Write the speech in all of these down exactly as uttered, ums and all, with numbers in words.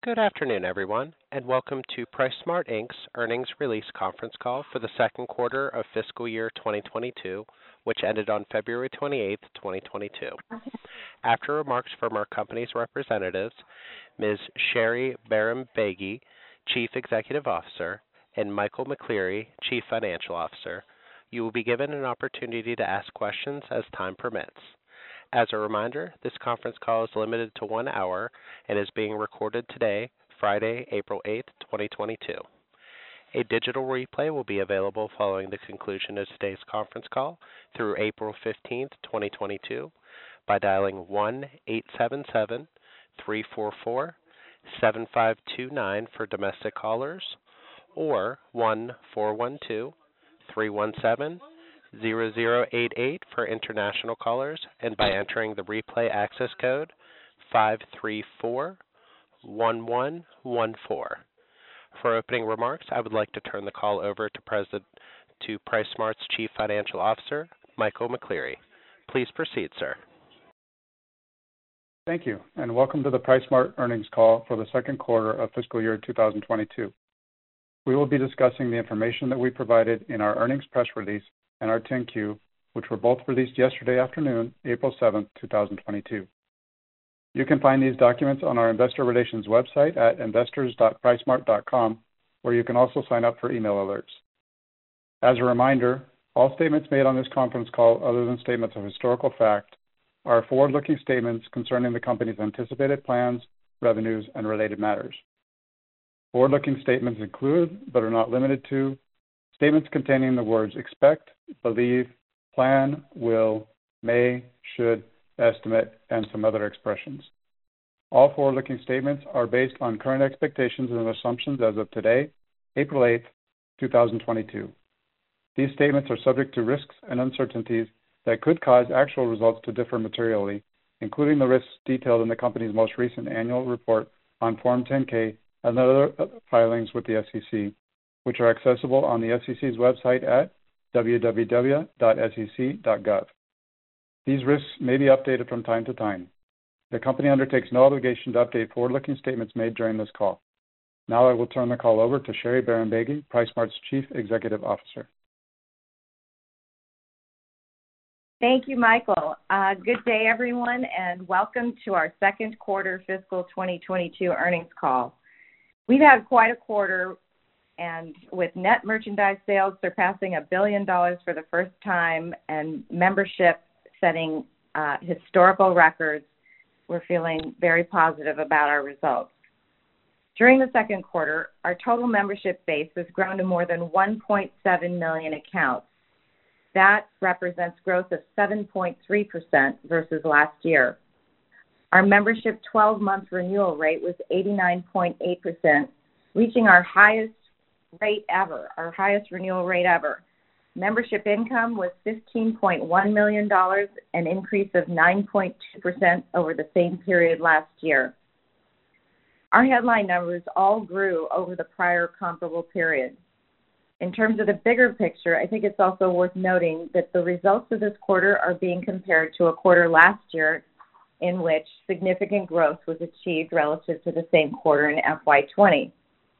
Good afternoon, everyone, and welcome to PriceSmart, Incorporated's earnings release conference call for the second quarter of fiscal year twenty twenty-two, which ended on February twenty-eighth, twenty twenty-two. After remarks from our company's representatives, Miz Sherry Bahrambeygui, Chief Executive Officer, and Michael McCleary, Chief Financial Officer, you will be given an opportunity to ask questions as time permits. As a reminder, this conference call is limited to one hour and is being recorded today, Friday, April eighth, twenty twenty-two. A digital replay will be available following the conclusion of today's conference call through April fifteenth, twenty twenty-two by dialing one eight seven seven, three four four, seven five two nine for domestic callers or one four one two, three one seven, zero zero eight eight for international callers, and by entering the replay access code five three four, one one one four. For opening remarks, I would like to turn the call over to President to PriceSmart's Chief Financial Officer, Michael McCleary. Please proceed, sir. Thank you, and welcome to the PriceSmart earnings call for the second quarter of fiscal year two thousand twenty-two. We will be discussing the information that we provided in our earnings press release and our ten Q, which were both released yesterday afternoon, April seventh, two thousand twenty-two. You can find these documents on our investor relations website at investors dot pricemart dot com, where you can also sign up for email alerts. As a reminder, all statements made on this conference call, other than statements of historical fact, are forward-looking statements concerning the company's anticipated plans, revenues, and related matters. Forward-looking statements include, but are not limited to, statements containing the words expect, believe, plan, will, may, should, estimate, and some other expressions. All forward-looking statements are based on current expectations and assumptions as of today, April eighth, two thousand twenty-two. These statements are subject to risks and uncertainties that could cause actual results to differ materially, including the risks detailed in the company's most recent annual report on Form ten K and other filings with the S E C, which are accessible on the S E C's website at w w w dot s e c dot gov. These risks may be updated from time to time. The company undertakes no obligation to update forward-looking statements made during this call. Now I will turn the call over to Sherry Bahrambeygui, PriceSmart's Chief Executive Officer. Thank you, Michael. Uh, good day, everyone, and welcome to our second quarter fiscal twenty twenty-two earnings call. We've had quite a quarter, and with net merchandise sales surpassing a billion dollars for the first time and membership setting uh, historical records, we're feeling very positive about our results. During the second quarter, our total membership base has grown to more than one point seven million accounts. That represents growth of seven point three percent versus last year. Our membership twelve-month renewal rate was eighty-nine point eight percent, reaching our highest rate ever, our highest renewal rate ever. Membership income was fifteen point one million dollars, an increase of nine point two percent over the same period last year. Our headline numbers all grew over the prior comparable period. In terms of the bigger picture, I think it's also worth noting that the results of this quarter are being compared to a quarter last year in which significant growth was achieved relative to the same quarter in F Y twenty.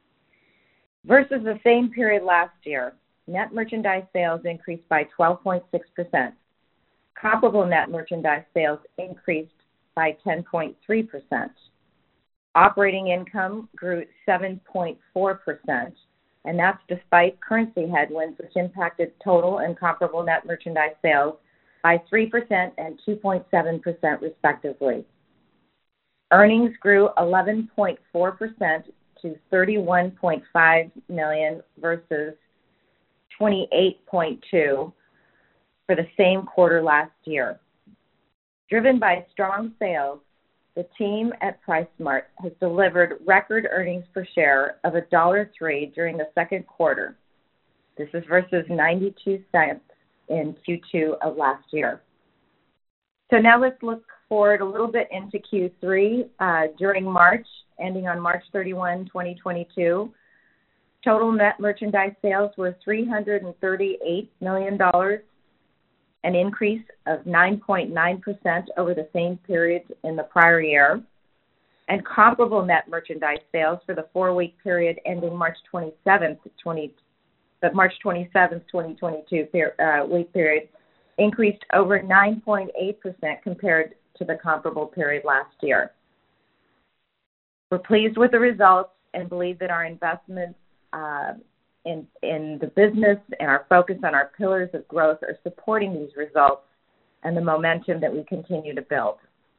Versus the same period last year, net merchandise sales increased by twelve point six percent. Comparable net merchandise sales increased by ten point three percent. Operating income grew seven point four percent, and that's despite currency headwinds, which impacted total and comparable net merchandise sales by three percent and two point seven percent respectively. Earnings grew eleven point four percent to thirty-one point five million dollars versus twenty-eight point two for the same quarter last year. Driven by strong sales, the team at PriceSmart has delivered record earnings per share of one dollar and three cents during the second quarter. This is versus ninety-two cents in Q two of last year. So now let's look forward a little bit into Q three. Uh, during March, ending on March thirty-first, twenty twenty-two, total net merchandise sales were three hundred thirty-eight million dollars, an increase of nine point nine percent over the same period in the prior year. and comparable net merchandise sales for the four-week period ending March twenty-seventh, the March twenty-seventh, twenty twenty-two uh, week period increased over nine point eight percent compared to the comparable period last year. We're pleased with the results and believe that our investments uh, in, in the business and our focus on our pillars of growth are supporting these results and the momentum that we continue to build.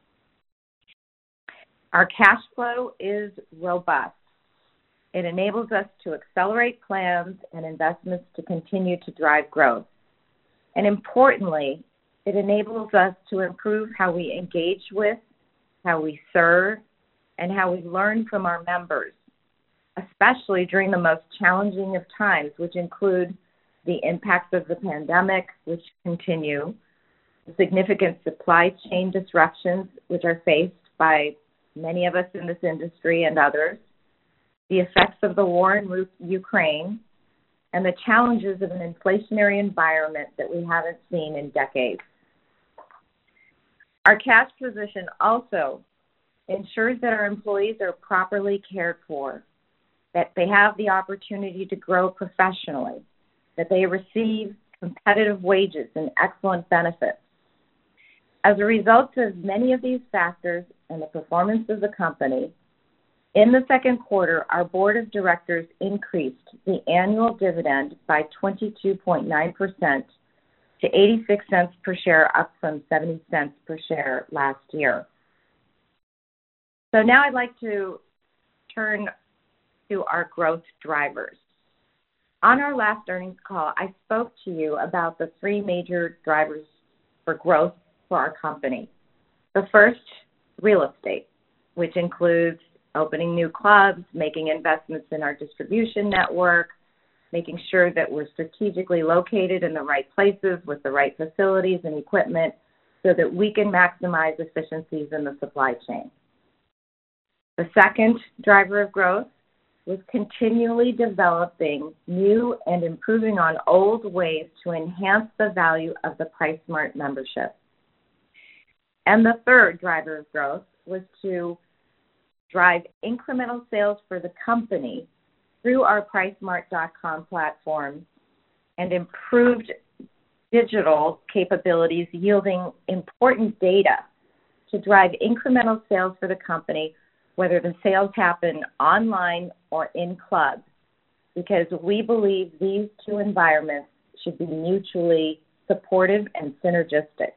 Our cash flow is robust. It enables us to accelerate plans and investments to continue to drive growth. And importantly, it enables us to improve how we engage with, how we serve, and how we learn from our members, especially during the most challenging of times, which include the impacts of the pandemic, which continue, the significant supply chain disruptions which are faced by many of us in this industry and others, the effects of the war in Ukraine, and the challenges of an inflationary environment that we haven't seen in decades. Our cash position also ensures that our employees are properly cared for, that they have the opportunity to grow professionally, that they receive competitive wages and excellent benefits. As a result of many of these factors and the performance of the company, in the second quarter, our board of directors increased the annual dividend by twenty-two point nine percent to eighty-six cents per share, up from seventy cents per share last year. So now I'd like to turn to our growth drivers. On our last earnings call, I spoke to you about the three major drivers for growth for our company. The first, real estate, which includes opening new clubs, making investments in our distribution network, making sure that we're strategically located in the right places with the right facilities and equipment so that we can maximize efficiencies in the supply chain. The second driver of growth was continually developing new and improving on old ways to enhance the value of the PriceSmart membership. And the third driver of growth was to drive incremental sales for the company through our PriceSmart dot com platform and improved digital capabilities yielding important data to drive incremental sales for the company, whether the sales happen online or in clubs, because we believe these two environments should be mutually supportive and synergistic.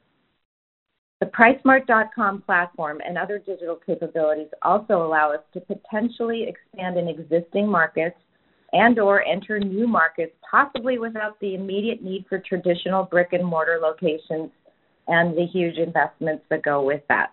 The PriceSmart dot com platform and other digital capabilities also allow us to potentially expand in existing markets and or enter new markets, possibly without the immediate need for traditional brick and mortar locations and the huge investments that go with that.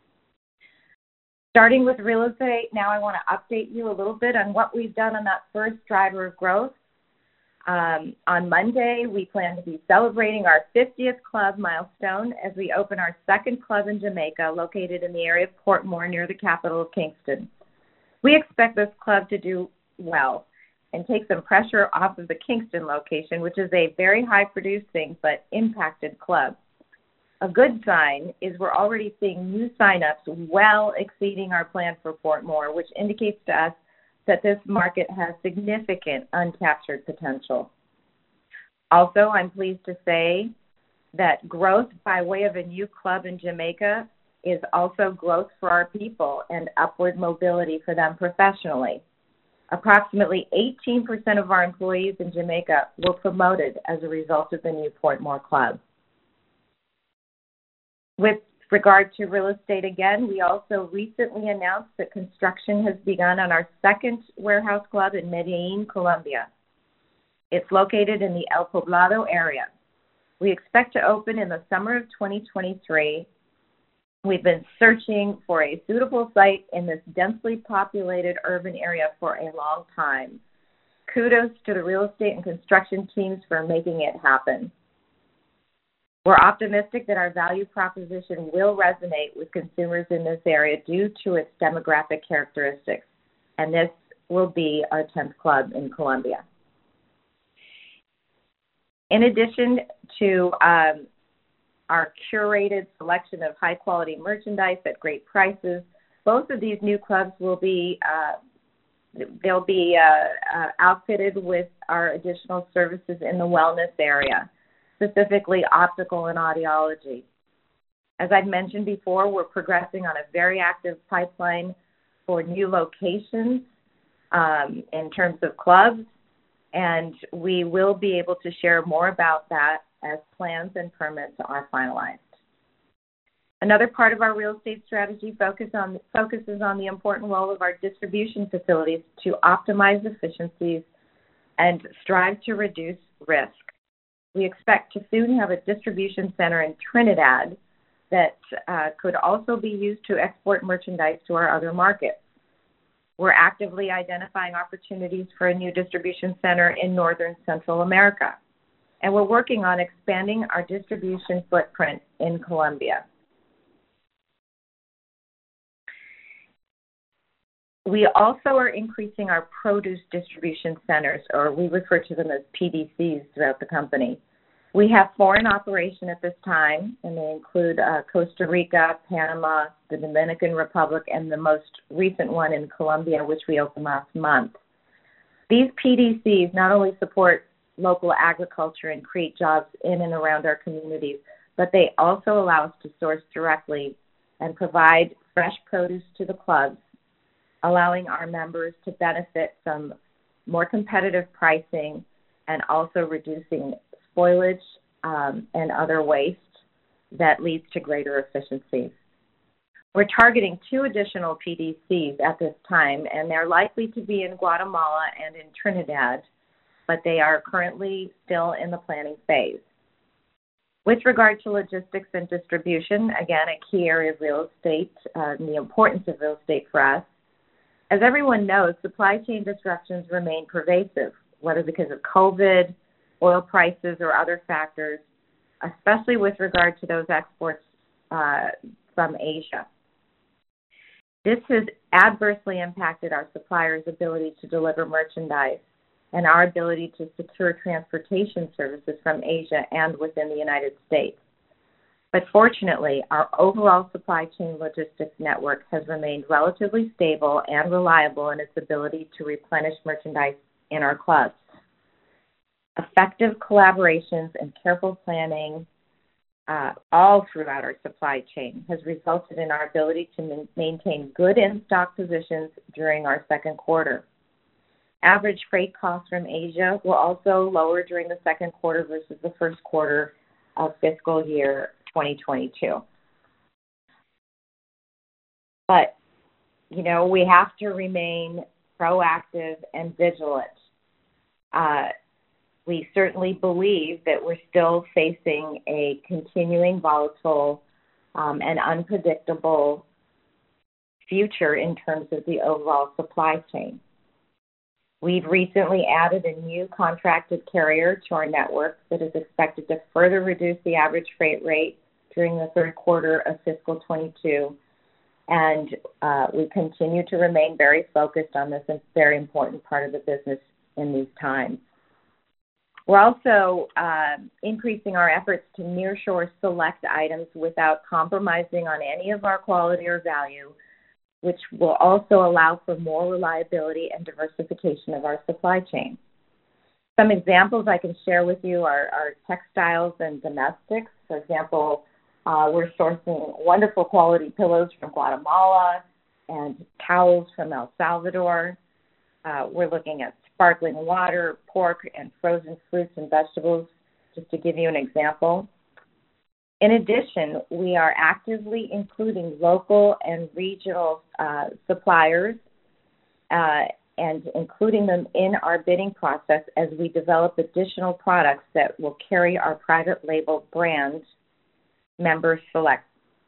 Starting with real estate, now I want to update you a little bit on what we've done on that first driver of growth. Um, on Monday, we plan to be celebrating our fiftieth club milestone as we open our second club in Jamaica, located in the area of Portmore near the capital of Kingston. We expect this club to do well and take some pressure off of the Kingston location, which is a very high-producing but impacted club. A good sign is we're already seeing new sign-ups well exceeding our plan for Portmore, which indicates to us that this market has significant uncaptured potential. Also, I'm pleased to say that growth by way of a new club in Jamaica is also growth for our people and upward mobility for them professionally. Approximately eighteen percent of our employees in Jamaica were promoted as a result of the new Portmore club. With regard to real estate again, we also recently announced that construction has begun on our second warehouse club in Medellin, Colombia. It's located in the El Poblado area. We expect to open in the summer of twenty twenty-three. We've been searching for a suitable site in this densely populated urban area for a long time. Kudos to the real estate and construction teams for making it happen. We're optimistic that our value proposition will resonate with consumers in this area due to its demographic characteristics, and this will be our tenth club in Colombia. In addition to um, our curated selection of high-quality merchandise at great prices, Both of these new clubs will be uh, they'll be uh, uh, outfitted with our additional services in the wellness area, specifically optical and audiology. As I've mentioned before, we're progressing on a very active pipeline for new locations um, in terms of clubs, and we will be able to share more about that as plans and permits are finalized. Another part of our real estate strategy focus on, focuses on the important role of our distribution facilities to optimize efficiencies and strive to reduce risk. We expect to soon have a distribution center in Trinidad that uh, could also be used to export merchandise to our other markets. We're actively identifying opportunities for a new distribution center in Northern Central America, and we're working on expanding our distribution footprint in Colombia. We also are increasing our produce distribution centers, or we refer to them as P D Cs throughout the company. We have four in operation at this time, and they include uh, Costa Rica, Panama, the Dominican Republic, and the most recent one in Colombia, which we opened last month. These P D Cs not only support local agriculture and create jobs in and around our communities, but they also allow us to source directly and provide fresh produce to the clubs, allowing our members to benefit from more competitive pricing and also reducing spoilage um, and other waste that leads to greater efficiencies. We're targeting two additional P D Cs at this time, and they're likely to be in Guatemala and in Trinidad, but they are currently still in the planning phase. With regard to logistics and distribution, again, a key area of real estate uh, and the importance of real estate for us. As everyone knows, supply chain disruptions remain pervasive, whether because of COVID, oil prices, or other factors, especially with regard to those exports uh, from Asia. This has adversely impacted our suppliers' ability to deliver merchandise and our ability to secure transportation services from Asia and within the United States. But fortunately, our overall supply chain logistics network has remained relatively stable and reliable in its ability to replenish merchandise in our clubs. Effective collaborations and careful planning uh, all throughout our supply chain has resulted in our ability to ma- maintain good in-stock positions during our second quarter. Average freight costs from Asia were also lower during the second quarter versus the first quarter of fiscal year twenty twenty-two. But, you know, we have to remain proactive and vigilant. Uh, we certainly believe that we're still facing a continuing volatile um, and unpredictable future in terms of the overall supply chain. We've recently added a new contracted carrier to our network that is expected to further reduce the average freight rate during the third quarter of fiscal twenty-two, and uh, we continue to remain very focused on this very important part of the business in these times. We're also uh, increasing our efforts to nearshore select items without compromising on any of our quality or value, which will also allow for more reliability and diversification of our supply chain. Some examples I can share with you are, are textiles and domestics. For example, uh, we're sourcing wonderful quality pillows from Guatemala and towels from El Salvador. Uh, we're looking at sparkling water, pork, and frozen fruits and vegetables, just to give you an example. In addition, we are actively including local and regional uh, suppliers uh, and including them in our bidding process as we develop additional products that will carry our private label brand, Member Select.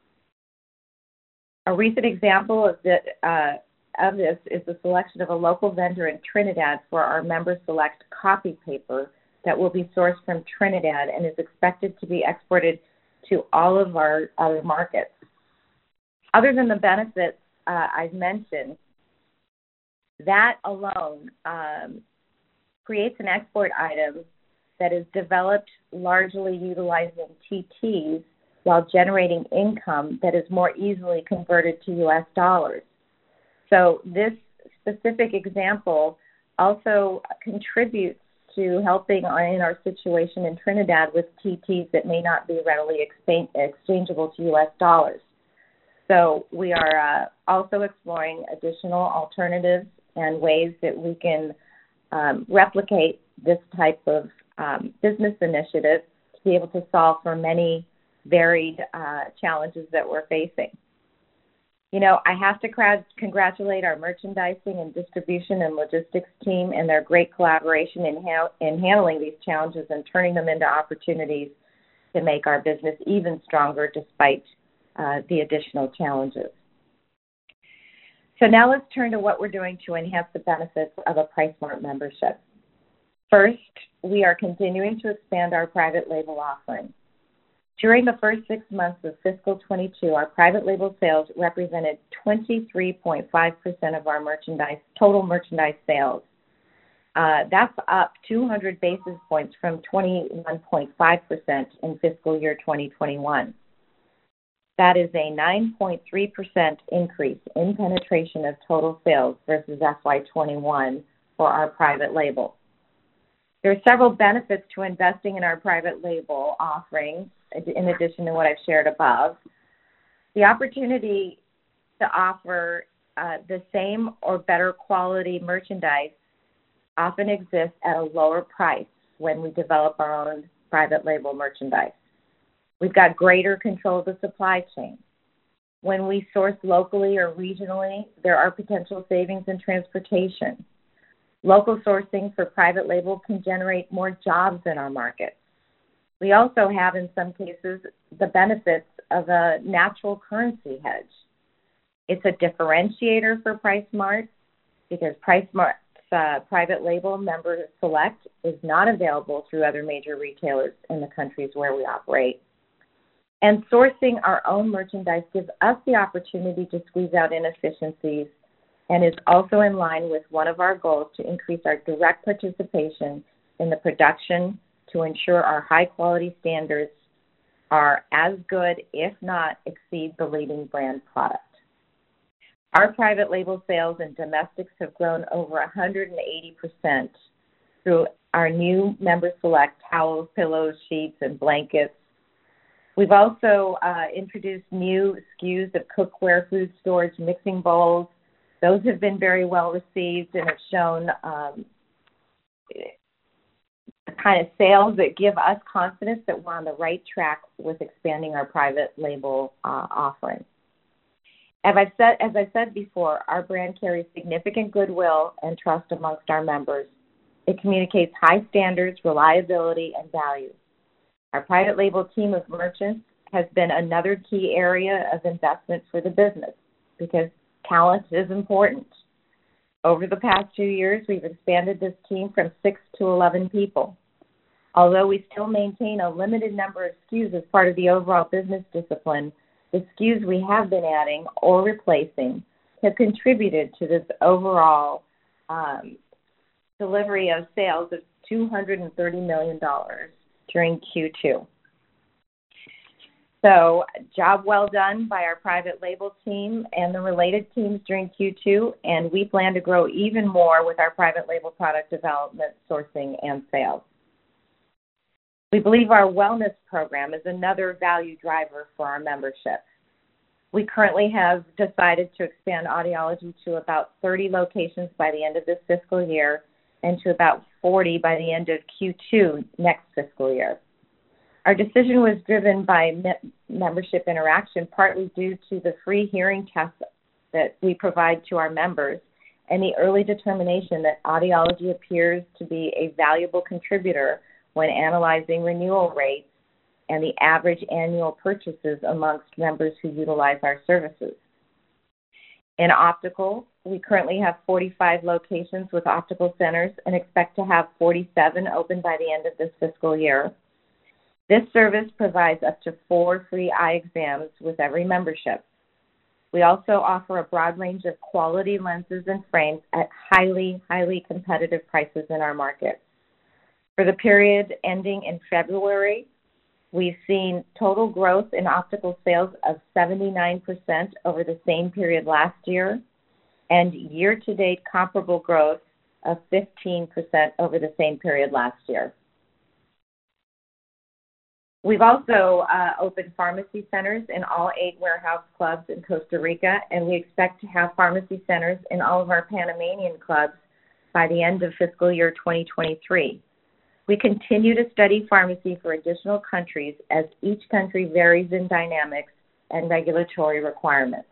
A recent example of, the, uh, of this is the selection of a local vendor in Trinidad for our Member Select copy paper that will be sourced from Trinidad and is expected to be exported to all of our other markets. Other than the benefits uh, I've mentioned, that alone um, creates an export item that is developed largely utilizing T Ts while generating income that is more easily converted to U S dollars. So this specific example also contributes to helping in our situation in Trinidad with T Ts that may not be readily exchangeable to U S dollars. So we are uh, also exploring additional alternatives and ways that we can um, replicate this type of um, business initiative to be able to solve for many varied uh, challenges that we're facing. You know, I have to cr- congratulate our merchandising and distribution and logistics team and their great collaboration in, ha- in handling these challenges and turning them into opportunities to make our business even stronger despite uh, the additional challenges. So now let's turn to what we're doing to enhance the benefits of a PriceSmart membership. First, we are continuing to expand our private label offering. During the first six months of fiscal twenty-two, our private label sales represented twenty-three point five percent of our merchandise, total merchandise sales. Uh, that's up two hundred basis points from twenty-one point five percent in fiscal year twenty twenty-one. That is a nine point three percent increase in penetration of total sales versus F Y twenty-one for our private label. There are several benefits to investing in our private label offerings, in addition to what I've shared above. The opportunity to offer uh, the same or better quality merchandise often exists at a lower price when we develop our own private label merchandise. We've got greater control of the supply chain. When we source locally or regionally, there are potential savings in transportation. Local sourcing for private label can generate more jobs in our markets. We also have, in some cases, the benefits of a natural currency hedge. It's a differentiator for PriceSmart because PriceSmart's uh, private label Member Select is not available through other major retailers in the countries where we operate. And sourcing our own merchandise gives us the opportunity to squeeze out inefficiencies and is also in line with one of our goals to increase our direct participation in the production to ensure our high-quality standards are as good, if not exceed, the leading brand product. Our private label sales and domestics have grown over one hundred eighty percent through our new Member Select towels, pillows, sheets, and blankets. We've also uh, introduced new S K Us of cookware, food storage, mixing bowls. Those have been very well received and have shown um, the kind of sales that give us confidence that we're on the right track with expanding our private label uh, offering. As I've said, as I said before, our brand carries significant goodwill and trust amongst our members. It communicates high standards, reliability, and value. Our private label team of merchants has been another key area of investment for the business because talent is important. Over the past two years, we've expanded this team from six to eleven people. Although we still maintain a limited number of S K Us as part of the overall business discipline, the S K Us we have been adding or replacing have contributed to this overall um, delivery of sales of two hundred thirty million dollars during Q two. So, job well done by our private label team and the related teams during Q two, and we plan to grow even more with our private label product development, sourcing, and sales. We believe our wellness program is another value driver for our membership. We currently have decided to expand audiology to about thirty locations by the end of this fiscal year and to about forty by the end of Q two next fiscal year. Our decision was driven by me- membership interaction, partly due to the free hearing tests that we provide to our members and the early determination that audiology appears to be a valuable contributor when analyzing renewal rates and the average annual purchases amongst members who utilize our services. In optical, we currently have forty-five locations with optical centers and expect to have forty-seven open by the end of this fiscal year. This service provides up to four free eye exams with every membership. We also offer a broad range of quality lenses and frames at highly, highly competitive prices in our market. For the period ending in February, We've seen total growth in optical sales of seventy-nine percent over the same period last year, and year-to-date comparable growth of fifteen percent over the same period last year. We've also uh, opened pharmacy centers in all eight warehouse clubs in Costa Rica, and we expect to have pharmacy centers in all of our Panamanian clubs by the end of fiscal year twenty twenty-three. We continue to study pharmacy for additional countries as each country varies in dynamics and regulatory requirements.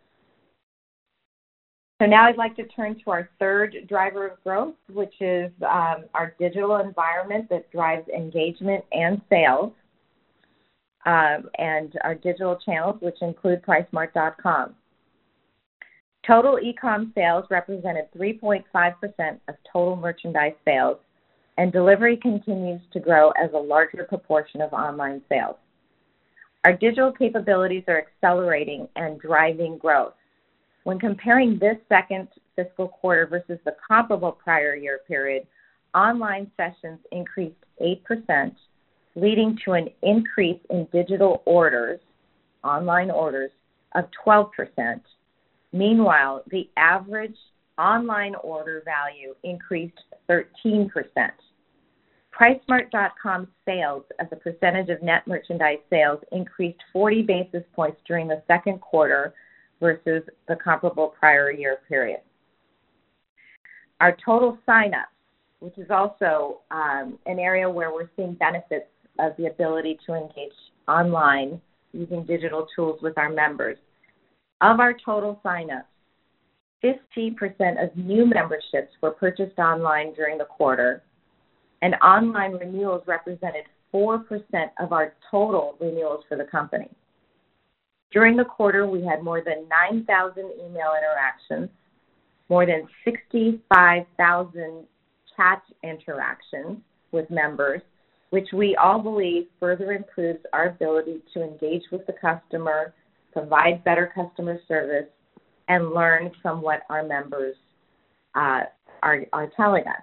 So now I'd like to turn to our third driver of growth, which is um, our digital environment that drives engagement and sales, um, and our digital channels, which include PriceSmart dot com. Total e-com sales represented three point five percent of total merchandise sales, and delivery continues to grow as a larger proportion of online sales. Our digital capabilities are accelerating and driving growth. When comparing this second fiscal quarter versus the comparable prior year period, online sessions increased eight percent, leading to an increase in digital orders, online orders, of twelve percent. Meanwhile, the average online order value increased thirteen percent. PriceSmart dot com sales as a percentage of net merchandise sales increased forty basis points during the second quarter versus the comparable prior year period. Our total sign-ups, which is also um, an area where we're seeing benefits of the ability to engage online using digital tools with our members. Of our total sign-ups, fifteen percent of new memberships were purchased online during the quarter, and online renewals represented four percent of our total renewals for the company. During the quarter, we had more than nine thousand email interactions, more than sixty-five thousand chat interactions with members, which we all believe further improves our ability to engage with the customer, provide better customer service, and learn from what our members uh, are, are telling us.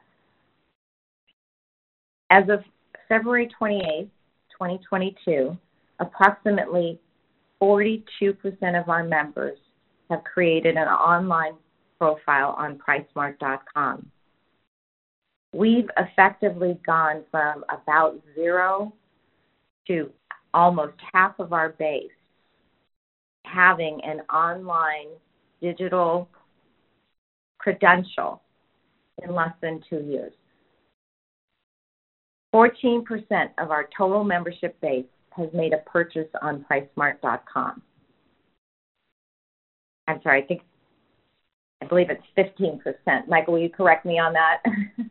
As of February twenty-eighth, twenty twenty-two, approximately forty-two percent of our members have created an online profile on PriceSmart dot com. We've effectively gone from about zero to almost half of our base having an online digital credential in less than two years. fourteen percent of our total membership base has made a purchase on PriceSmart dot com. I'm sorry, I think, I believe it's fifteen percent. Michael, will you correct me on that?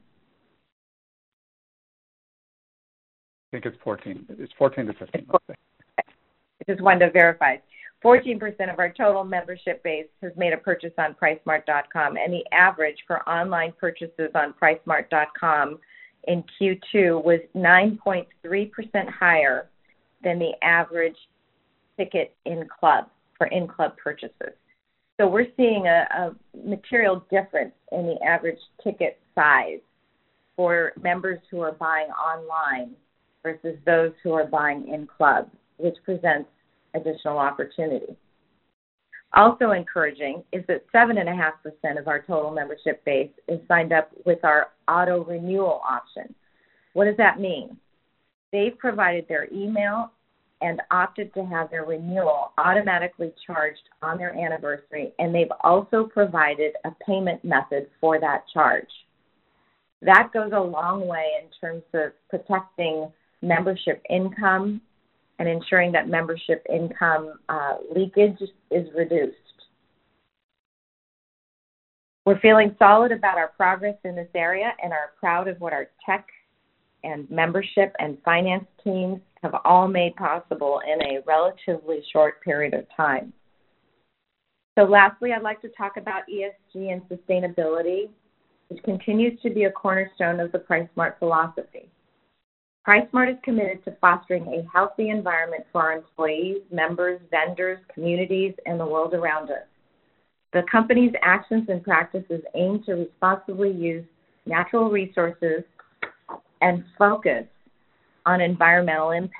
I think it's fourteen. It's fourteen to fifteen. I just wanted to verify. fourteen percent of our total membership base has made a purchase on PriceSmart dot com, and the average for online purchases on PriceSmart dot com in Q two was nine point three percent higher than the average ticket in club for in-club purchases. So we're seeing a, a material difference in the average ticket size for members who are buying online versus those who are buying in club, which presents additional opportunity. Also encouraging is that seven point five percent of our total membership base is signed up with our auto renewal option. What does that mean? They've provided their email and opted to have their renewal automatically charged on their anniversary, and they've also provided a payment method for that charge. That goes a long way in terms of protecting membership income and ensuring that membership income uh, leakage is reduced. We're feeling solid about our progress in this area and are proud of what our tech and membership and finance teams have all made possible in a relatively short period of time. So lastly, I'd like to talk about E S G and sustainability, which continues to be a cornerstone of the PriceSmart philosophy. PriceSmart is committed to fostering a healthy environment for our employees, members, vendors, communities, and the world around us. The company's actions and practices aim to responsibly use natural resources and focus on environmental impact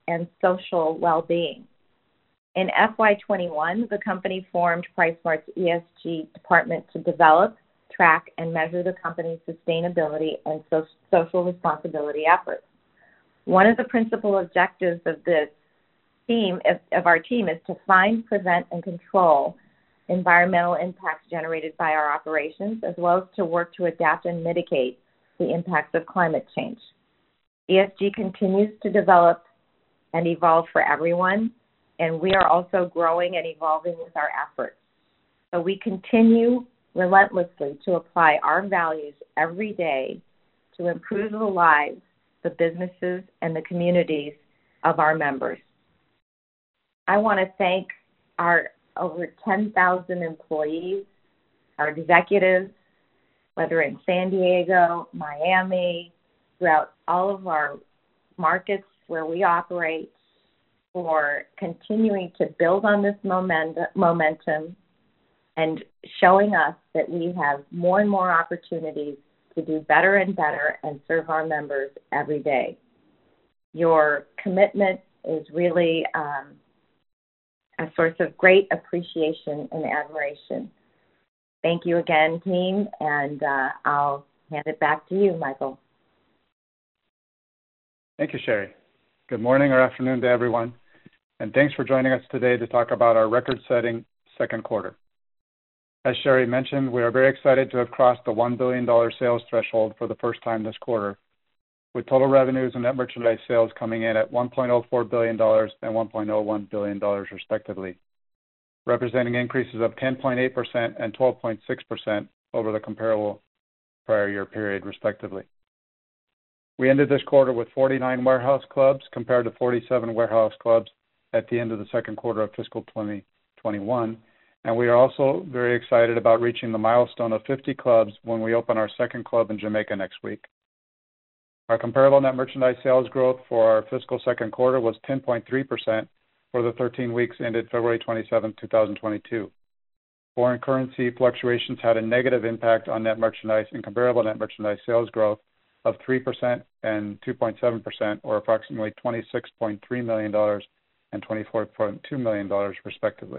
and social well-being. In F Y twenty-one, the company formed PriceSmart's E S G department to develop, track, and measure the company's sustainability and so- social responsibility efforts. One of the principal objectives of this team, of, of our team, is to find, prevent, and control environmental impacts generated by our operations, as well as to work to adapt and mitigate the impacts of climate change. E S G continues to develop and evolve for everyone, and we are also growing and evolving with our efforts. So we continue relentlessly to apply our values every day to improve the lives, the businesses, and the communities of our members. I want to thank our over ten thousand employees, our executives, whether in San Diego, Miami, throughout all of our markets where we operate, for continuing to build on this moment- momentum and showing us that we have more and more opportunities to do better and better and serve our members every day. Your commitment is really um, a source of great appreciation and admiration. Thank you again, team, and uh, I'll hand it back to you, Michael. Thank you, Sherry. Good morning or afternoon to everyone, and thanks for joining us today to talk about our record-setting second quarter. As Sherry mentioned, we are very excited to have crossed the one billion dollars sales threshold for the first time this quarter, with total revenues and net merchandise sales coming in at one point oh four billion dollars and one point oh one billion dollars respectively, representing increases of ten point eight percent and twelve point six percent over the comparable prior year period respectively. We ended this quarter with forty-nine warehouse clubs compared to forty-seven warehouse clubs at the end of the second quarter of fiscal twenty twenty-one, and we are also very excited about reaching the milestone of fifty clubs when we open our second club in Jamaica next week. Our comparable net merchandise sales growth for our fiscal second quarter was ten point three percent for the thirteen weeks ended February twenty-seventh, twenty twenty-two. Foreign currency fluctuations had a negative impact on net merchandise and comparable net merchandise sales growth of three percent and two point seven percent, or approximately twenty-six point three million dollars and twenty-four point two million dollars respectively.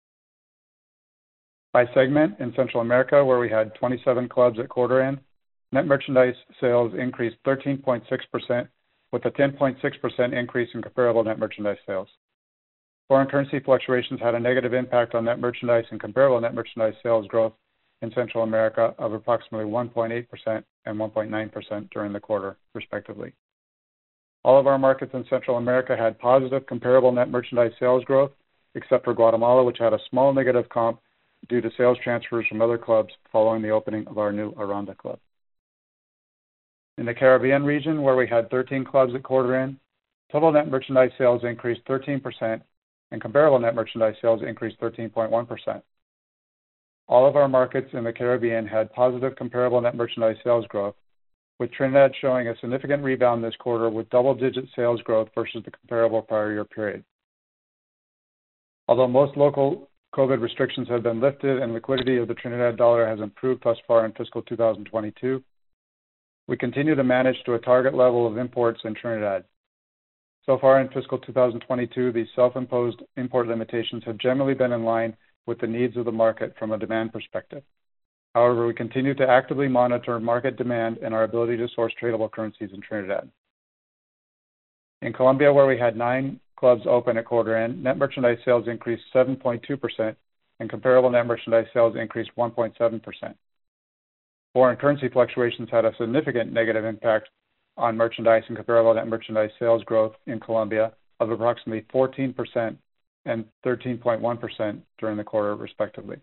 By segment, in Central America, where we had twenty-seven clubs at quarter end, net merchandise sales increased thirteen point six percent, with a ten point six percent increase in comparable net merchandise sales. Foreign currency fluctuations had a negative impact on net merchandise and comparable net merchandise sales growth in Central America of approximately one point eight percent and one point nine percent during the quarter, respectively. All of our markets in Central America had positive comparable net merchandise sales growth, except for Guatemala, which had a small negative comp due to sales transfers from other clubs following the opening of our new Aranda club. In the Caribbean region, where we had thirteen clubs at quarter end, total net merchandise sales increased thirteen percent, and comparable net merchandise sales increased thirteen point one percent. All of our markets in the Caribbean had positive comparable net merchandise sales growth, with Trinidad showing a significant rebound this quarter with double-digit sales growth versus the comparable prior year period. Although most local COVID restrictions have been lifted and liquidity of the Trinidad dollar has improved thus far in fiscal two thousand twenty-two, we continue to manage to a target level of imports in Trinidad. So far in fiscal two thousand twenty-two, these self-imposed import limitations have generally been in line with the needs of the market from a demand perspective. However, we continue to actively monitor market demand and our ability to source tradable currencies in Trinidad. In Colombia, where we had nine clubs open at quarter end, net merchandise sales increased seven point two percent and comparable net merchandise sales increased one point seven percent. Foreign currency fluctuations had a significant negative impact on merchandise and comparable net merchandise sales growth in Colombia of approximately fourteen percent and thirteen point one percent during the quarter, respectively.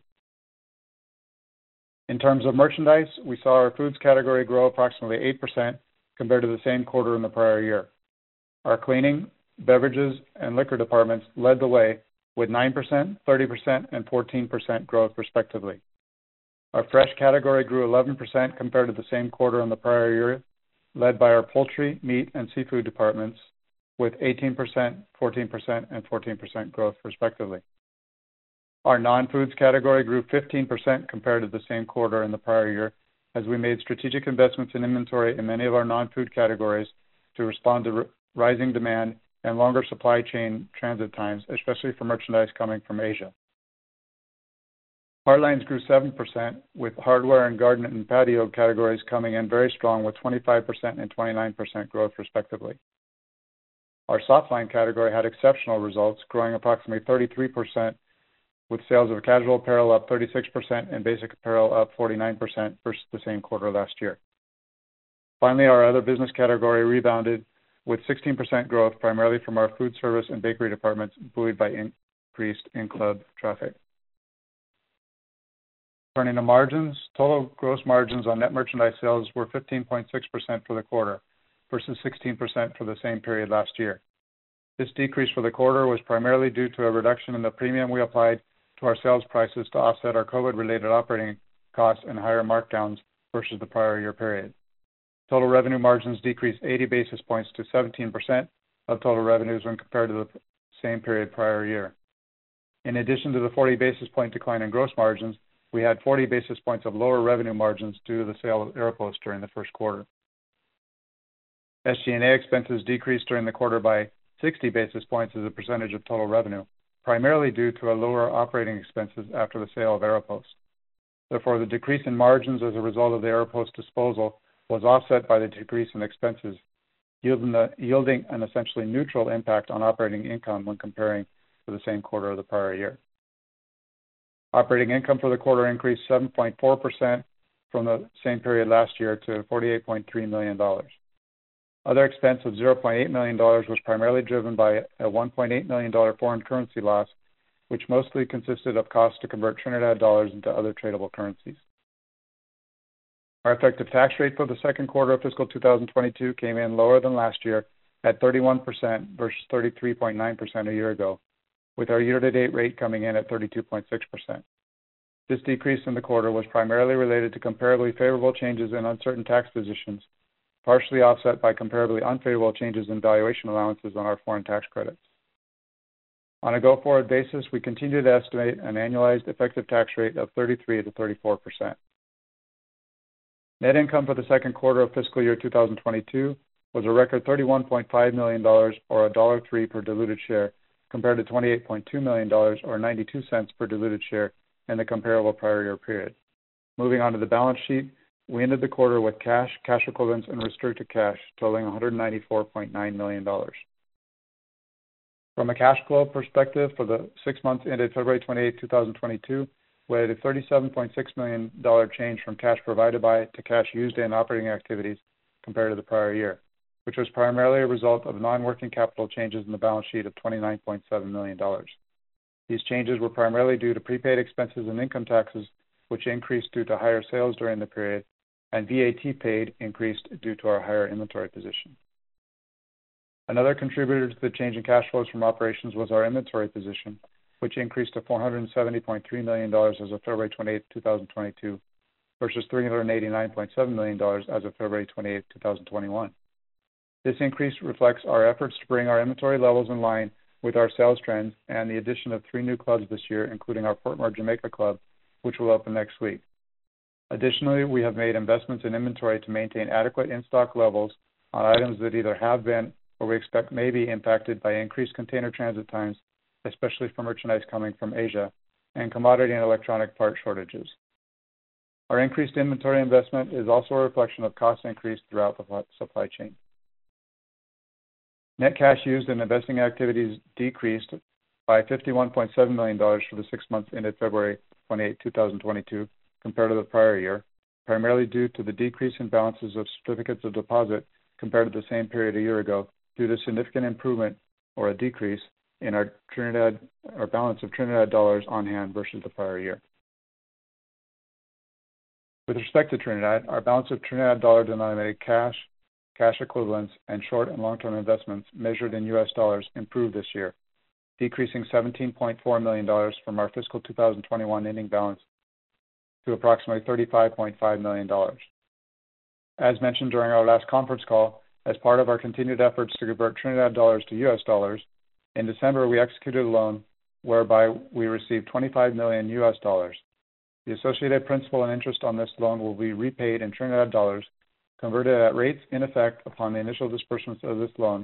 In terms of merchandise, we saw our foods category grow approximately eight percent compared to the same quarter in the prior year. Our cleaning, beverages, and liquor departments led the way with nine percent, thirty percent, and fourteen percent growth, respectively. Our fresh category grew eleven percent compared to the same quarter in the prior year, led by our poultry, meat, and seafood departments, with eighteen percent, fourteen percent, and fourteen percent growth, respectively. Our non-foods category grew fifteen percent compared to the same quarter in the prior year, as we made strategic investments in inventory in many of our non-food categories to respond to r- rising demand and longer supply chain transit times, especially for merchandise coming from Asia. Hardlines grew seven percent, with hardware and garden and patio categories coming in very strong with twenty-five percent and twenty-nine percent growth respectively. Our softline category had exceptional results, growing approximately thirty-three percent, with sales of casual apparel up thirty-six percent and basic apparel up forty-nine percent versus the same quarter last year. Finally, our other business category rebounded with sixteen percent growth, primarily from our food service and bakery departments, buoyed by increased in-club traffic. Turning to margins, total gross margins on net merchandise sales were fifteen point six percent for the quarter versus sixteen percent for the same period last year. This decrease for the quarter was primarily due to a reduction in the premium we applied to our sales prices to offset our COVID-related operating costs and higher markdowns versus the prior year period. Total revenue margins decreased eighty basis points to seventeen percent of total revenues when compared to the same period prior year. In addition to the forty basis point decline in gross margins, we had forty basis points of lower revenue margins due to the sale of Aeropost during the first quarter. S G and A expenses decreased during the quarter by sixty basis points as a percentage of total revenue, primarily due to a lower operating expenses after the sale of Aeropost. Therefore, the decrease in margins as a result of the Aeropost disposal was offset by the decrease in expenses, yielding, the, yielding an essentially neutral impact on operating income when comparing to the same quarter of the prior year. Operating income for the quarter increased seven point four percent from the same period last year to forty-eight point three million dollars. Other expense of zero point eight million dollars was primarily driven by a one point eight million dollars foreign currency loss, which mostly consisted of costs to convert Trinidad dollars into other tradable currencies. Our effective tax rate for the second quarter of fiscal two thousand twenty-two came in lower than last year at thirty-one percent versus thirty-three point nine percent a year ago, with our year-to-date rate coming in at thirty-two point six percent. This decrease in the quarter was primarily related to comparably favorable changes in uncertain tax positions, partially offset by comparably unfavorable changes in valuation allowances on our foreign tax credits. On a go-forward basis, we continue to estimate an annualized effective tax rate of thirty-three to thirty-four percent. Net income for the second quarter of fiscal year two thousand twenty-two was a record thirty-one point five million dollars or one dollar and three cents per diluted share, compared to twenty-eight point two million dollars or ninety-two cents per diluted share in the comparable prior year period. Moving on to the balance sheet, we ended the quarter with cash, cash equivalents, and restricted cash totaling one hundred ninety-four point nine million dollars. From a cash flow perspective, for the six months ended February twenty-eighth, two thousand twenty-two, we had a thirty-seven point six million dollars change from cash provided by to cash used in operating activities compared to the prior year, which was primarily a result of non-working capital changes in the balance sheet of twenty-nine point seven million dollars. These changes were primarily due to prepaid expenses and income taxes, which increased due to higher sales during the period, and V A T paid increased due to our higher inventory position. Another contributor to the change in cash flows from operations was our inventory position, which increased to four hundred seventy point three million dollars as of February twenty-eighth, two thousand twenty-two, versus three hundred eighty-nine point seven million dollars as of February twenty-eighth, two thousand twenty-one. This increase reflects our efforts to bring our inventory levels in line with our sales trends and the addition of three new clubs this year, including our Portmore, Jamaica club, which will open next week. Additionally, we have made investments in inventory to maintain adequate in-stock levels on items that either have been or we expect may be impacted by increased container transit times, especially for merchandise coming from Asia, and commodity and electronic part shortages. Our increased inventory investment is also a reflection of cost increase throughout the supply chain. Net cash used in investing activities decreased by fifty-one point seven million dollars for the six months ended February twenty-eighth, two thousand twenty-two, compared to the prior year, primarily due to the decrease in balances of certificates of deposit compared to the same period a year ago, due to significant improvement or a decrease in our Trinidad, our balance of Trinidad dollars on hand versus the prior year. With respect to Trinidad, our balance of Trinidad dollar denominated cash, cash equivalents, and short and long-term investments measured in U S dollars improved this year, decreasing seventeen point four million dollars from our fiscal two thousand twenty-one ending balance to approximately thirty-five point five million dollars. As mentioned during our last conference call, as part of our continued efforts to convert Trinidad dollars to U S dollars, in December we executed a loan whereby we received twenty-five million U S dollars. The associated principal and interest on this loan will be repaid in Trinidad dollars, converted at rates in effect upon the initial disbursements of this loan,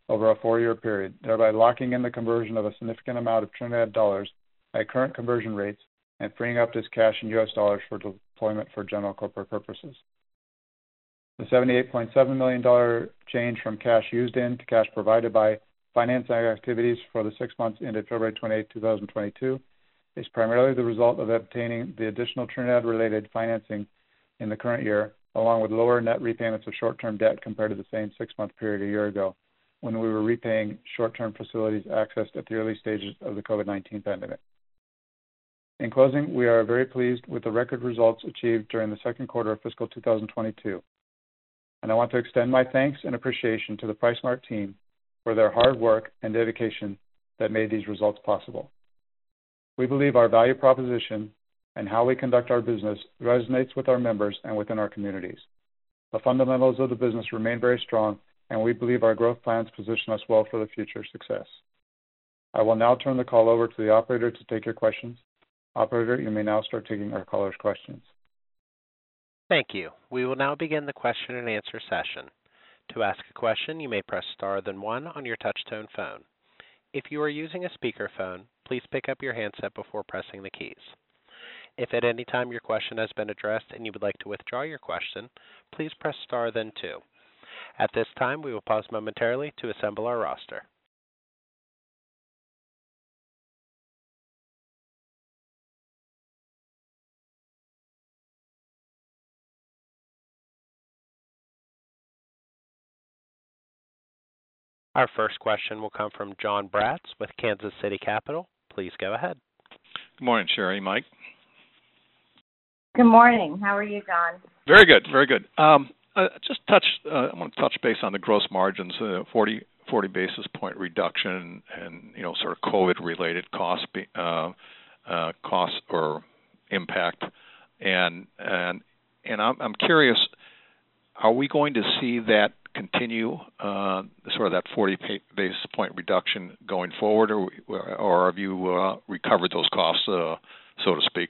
over a four-year period, thereby locking in the conversion of a significant amount of Trinidad dollars at current conversion rates and freeing up this cash in U S dollars for deployment for general corporate purposes. The seventy-eight point seven million dollars change from cash used in to cash provided by financing activities for the six months ended February twenty-eighth, twenty twenty-two is primarily the result of obtaining the additional Trinidad-related financing in the current year, along with lower net repayments of short-term debt compared to the same six-month period a year ago, when we were repaying short-term facilities accessed at the early stages of the COVID nineteen pandemic. In closing, we are very pleased with the record results achieved during the second quarter of fiscal two thousand twenty-two. And I want to extend my thanks and appreciation to the PriceSmart team for their hard work and dedication that made these results possible. We believe our value proposition and how we conduct our business resonates with our members and within our communities. The fundamentals of the business remain very strong, and we believe our growth plans position us well for the future success. I will now turn the call over to the operator to take your questions. Operator, you may now start taking our callers' questions. Thank you. We will now begin the question and answer session. To ask a question, you may press star then one on your touch-tone phone. If you are using a speakerphone, please pick up your handset before pressing the keys. If at any time your question has been addressed and you would like to withdraw your question, please press star then two. At this time, we will pause momentarily to assemble our roster. Our first question will come from John Bratz with Kansas City Capital. Please go ahead. Good morning, Sherry, Mike. Good morning. How are you, John? Very good, very good. Um, uh, just touch. Uh, I want to touch base on the gross margins, uh, forty, forty basis point reduction, and you know, sort of COVID-related cost, uh, uh, costs or impact, and and and I'm, I'm curious, are we going to see that continue, uh, sort of that forty basis point reduction going forward, or or have you uh, recovered those costs, uh, so to speak?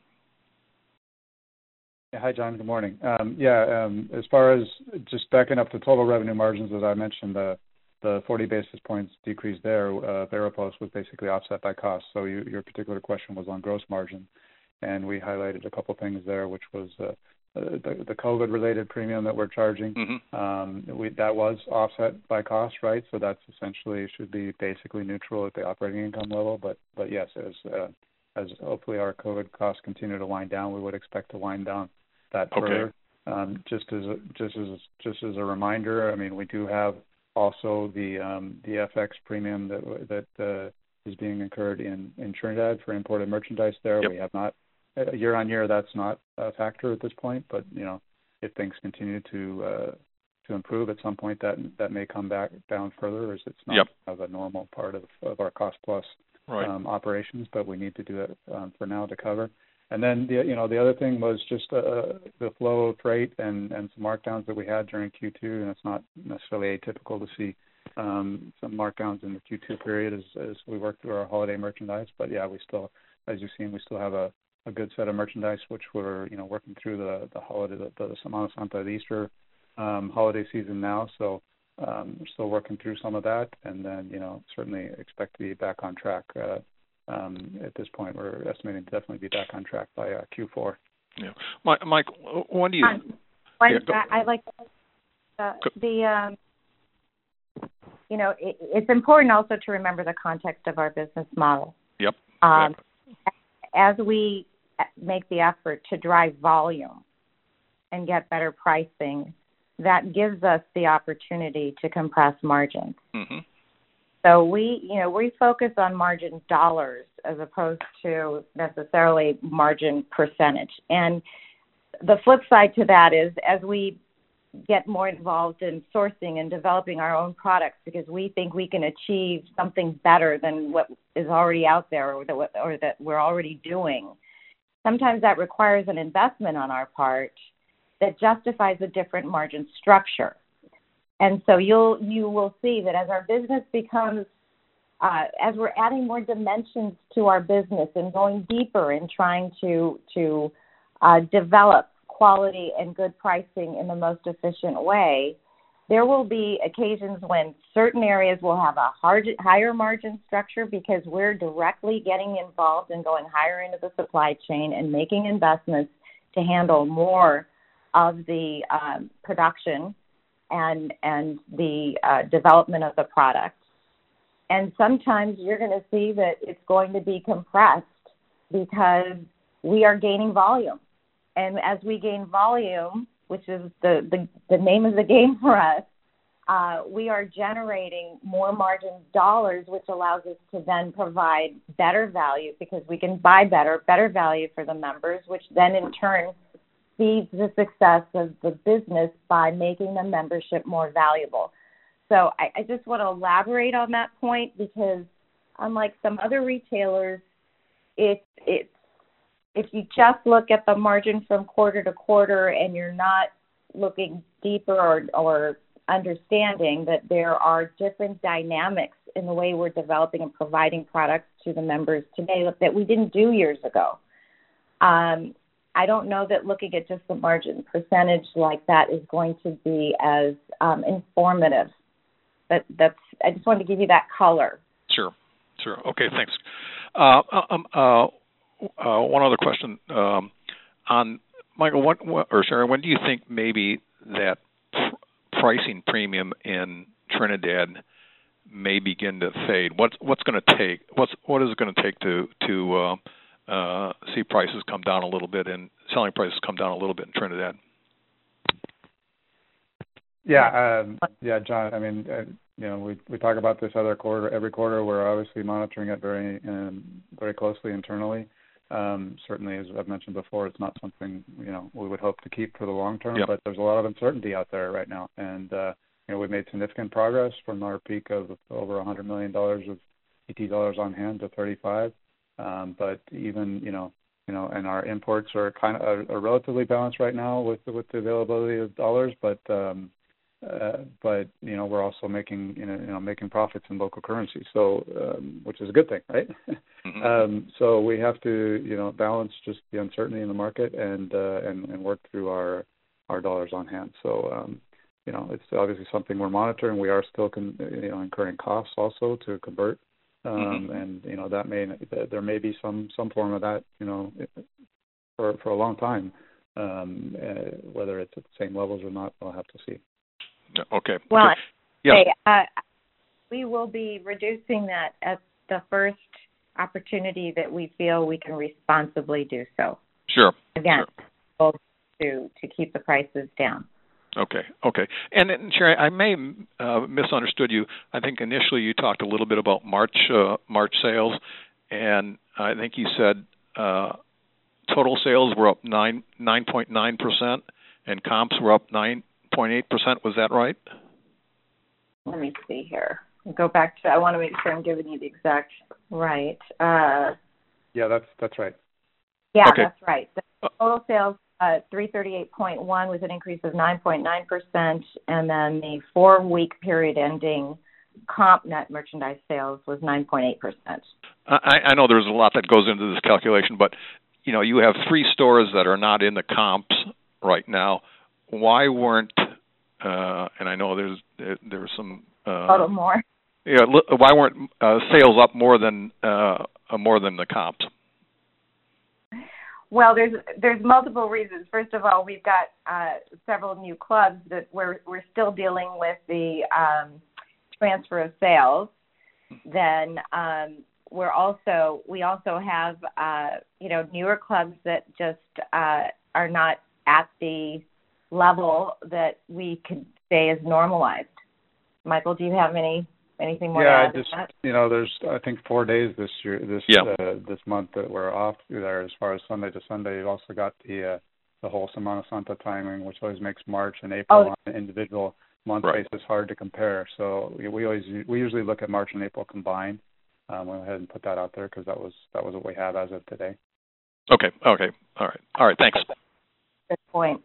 Yeah, hi, John. Good morning. Um, yeah, um, as far as just backing up the total revenue margins, as I mentioned, the the forty basis points decrease there, uh, Veripost was basically offset by cost. So you, your particular question was on gross margin, and we highlighted a couple things there, which was uh, the, the COVID-related premium that we're charging. Mm-hmm. Um, we, that was offset by cost, right? So that's essentially should be basically neutral at the operating income level. But but yes, as uh, as hopefully our COVID costs continue to wind down, we would expect to wind down that okay. further. Um, just as a, just as just as a reminder, I mean, we do have also the um, the F X premium that that uh, is being incurred in, in Trinidad for imported merchandise there. Yep. We have not uh, year on year. That's not a factor at this point, but you know, if things continue to uh, to improve at some point, that that may come back down further, as it's not yep. kind of a normal part of, of our cost plus right. um, operations. But we need to do it um, for now to cover. And then the you know the other thing was just uh, the flow of freight and, and some markdowns that we had during Q two, and it's not necessarily atypical to see um, some markdowns in the Q two period as, as we work through our holiday merchandise. But yeah, we still, as you've seen, we still have a, a good set of merchandise which we're you know working through the the holiday the, the Semana Santa, the Easter um, holiday season now. So um, we're still working through some of that, and then you know certainly expect to be back on track. Uh, Um, at this point, we're estimating to definitely be back on track by uh, Q four. Yeah, Mike, Mike, when do you? Um, when, yeah, I, I like uh, the. Um, you know, it, it's important also to remember the context of our business model. Yep. Um, yep. As we make the effort to drive volume and get better pricing, that gives us the opportunity to compress margins. Mm-hmm. So we, you know, we focus on margin dollars as opposed to necessarily margin percentage. And the flip side to that is as we get more involved in sourcing and developing our own products because we think we can achieve something better than what is already out there or that, or that we're already doing, sometimes that requires an investment on our part that justifies a different margin structure. And so you'll you will see that as our business becomes, uh, as we're adding more dimensions to our business and going deeper in trying to to uh, develop quality and good pricing in the most efficient way, There will be occasions when certain areas will have a hard, higher margin structure because we're directly getting involved and going higher into the supply chain and making investments to handle more of the um, production and and the uh, development of the product. And sometimes you're going to see that it's going to be compressed because we are gaining volume. And as we gain volume, which is the, the, the name of the game for us, uh, we are generating more margin dollars, which allows us to then provide better value because we can buy better, better value for the members, which then in turn feeds the success of the business by making the membership more valuable. So I, I just want to elaborate on that point because unlike some other retailers, it, it, if you just look at the margin from quarter to quarter and you're not looking deeper or, or understanding that there are different dynamics in the way we're developing and providing products to the members today that we didn't do years ago. Um, I don't know that looking at just the margin percentage like that is going to be as um, informative. But that's, I just wanted to give you that color. Sure, sure. Okay, thanks. Uh, um, uh, uh, one other question um, on Michael, what, what, or Sharon, when do you think maybe that pr- pricing premium in Trinidad may begin to fade? What's what's going to take? What's what is it going to take to to uh, uh, see prices come down a little bit and selling prices come down a little bit in Trinidad? Yeah, um, yeah, John. I mean, uh, you know, we we talk about this other quarter, every quarter. We're obviously monitoring it very, um, very closely internally. Um, certainly, as I've mentioned before, it's not something you know we would hope to keep for the long term. Yep. But there's a lot of uncertainty out there right now, and uh, you know, we've made significant progress from our peak of over one hundred million dollars of E T dollars on hand to thirty-five. Um, but even you know. You know, and our imports are kind of are, are relatively balanced right now with with the availability of dollars, but um, uh, but you know we're also making you know, you know making profits in local currency, so um, which is a good thing, right? Mm-hmm. um, so we have to you know balance just the uncertainty in the market and uh, and, and work through our our dollars on hand. So um, you know it's obviously something we're monitoring. We are still con- you know incurring costs also to convert. Um, mm-hmm. And you know that may there may be some, some form of that you know for for a long time. Um, uh, whether it's at the same levels or not, we'll have to see. Okay. Well, okay. Yes. Hey, uh, we will be reducing that at the first opportunity that we feel we can responsibly do so. Sure. Again, sure. to to keep the prices down. Okay, okay. And, and Sherry, I may uh, misunderstood you. I think initially you talked a little bit about March uh, March sales, and I think you said uh, total sales were up nine nine point nine percent, and comps were up nine point eight percent. Was that right? Let me see here. Go back to. I want to make sure I'm giving you the exact right. Uh, yeah, that's that's right. Yeah, okay. that's right. The total sales. Uh, three thirty-eight point one was an increase of nine point nine percent, and then the four-week period ending comp net merchandise sales was nine point eight percent. I, I know there's a lot that goes into this calculation, but you know you have three stores that are not in the comps right now. Why weren't? Uh, and I know there's there, there's some uh, a little more. Yeah, why weren't uh, sales up more than uh, more than the comps? Well, there's there's multiple reasons. First of all, we've got uh, several new clubs that we're we're still dealing with the um, transfer of sales. Then um, we're also we also have uh, you know newer clubs that just uh, are not at the level that we could say is normalized. Michael, do you have any? Anything more? Yeah, to add just to that? you know, there's I think four days this year, this yeah. uh, this month that we're off there as far as Sunday to Sunday. You've also got the uh, the whole Semana Santa timing, which always makes March and April Oh. on an individual month Right. basis hard to compare. So we, we always we usually look at March and April combined. Um, we went ahead and put that out there because that was that was what we have as of today. Okay. Okay. All right. All right. Thanks. Good point.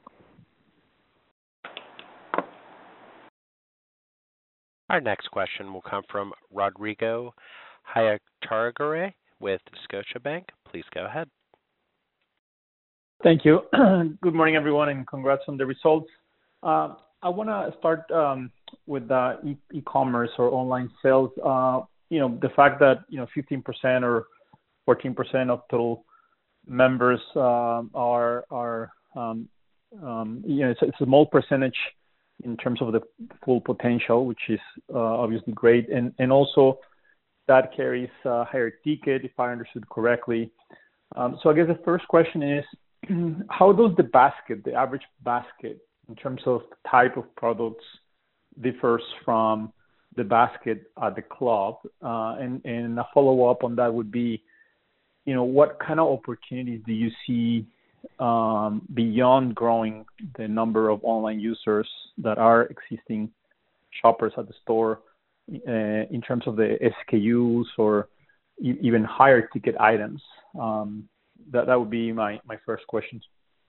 Our next question will come from Rodrigo Hayataragare with Scotiabank. Please go ahead. Thank you. Good morning, everyone, and congrats on the results. Uh, I want to start um, with the e- e-commerce or online sales. Uh, you know, the fact that, you know, fifteen percent or fourteen percent of total members uh, are, are um, um, you know, it's, it's a small percentage in terms of the full potential, which is uh, obviously great. And, and also that carries a higher ticket, if I understood correctly. Um, so I guess the first question is, how does the basket, the average basket, in terms of type of products, differs from the basket at the club? Uh, and, and a follow-up on that would be, you know, what kind of opportunities do you see um, beyond growing the number of online users that are existing shoppers at the store uh, in terms of the S K Us or e- even higher ticket items? Um, that, that would be my, my first question.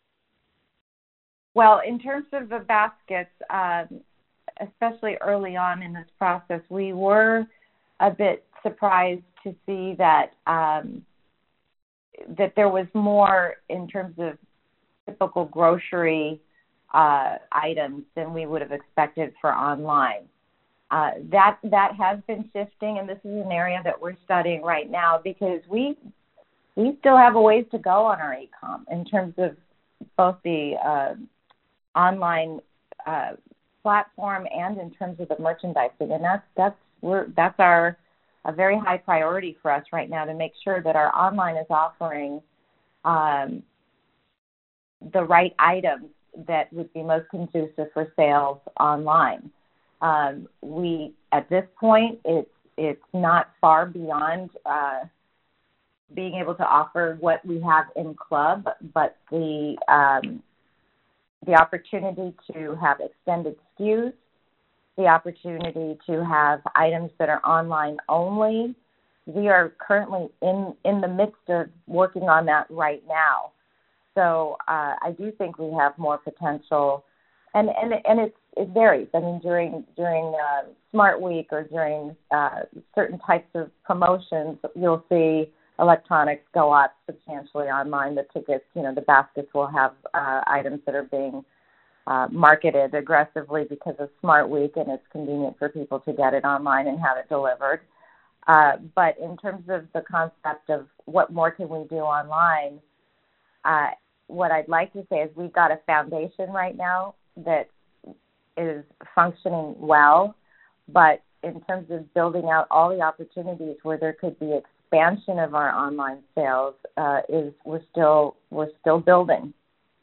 Well, in terms of the baskets, um, especially early on in this process, we were a bit surprised to see that um, that there was more in terms of typical grocery uh, items than we would have expected for online. Uh, that that has been shifting, and this is an area that we're studying right now because we we still have a ways to go on our e-com in terms of both the uh, online uh, platform and in terms of the merchandising, and that's that's we're that's our a very high priority for us right now to make sure that our online is offering um, the right items that would be most conducive for sales online. Um, we at this point it's it's not far beyond uh, being able to offer what we have in club, but the um, the opportunity to have extended S K Us, the opportunity to have items that are online only. We are currently in, in the midst of working on that right now. So uh, I do think we have more potential, and and and it's it varies. I mean, during during uh, Smart Week or during uh, certain types of promotions, you'll see electronics go up substantially online. The tickets, you know, the baskets will have uh, items that are being uh, marketed aggressively because of Smart Week, and it's convenient for people to get it online and have it delivered. Uh, but in terms of the concept of what more can we do online, uh, what I'd like to say is we've got a foundation right now that is functioning well, but in terms of building out all the opportunities where there could be expansion of our online sales, uh, is we're still we're still building.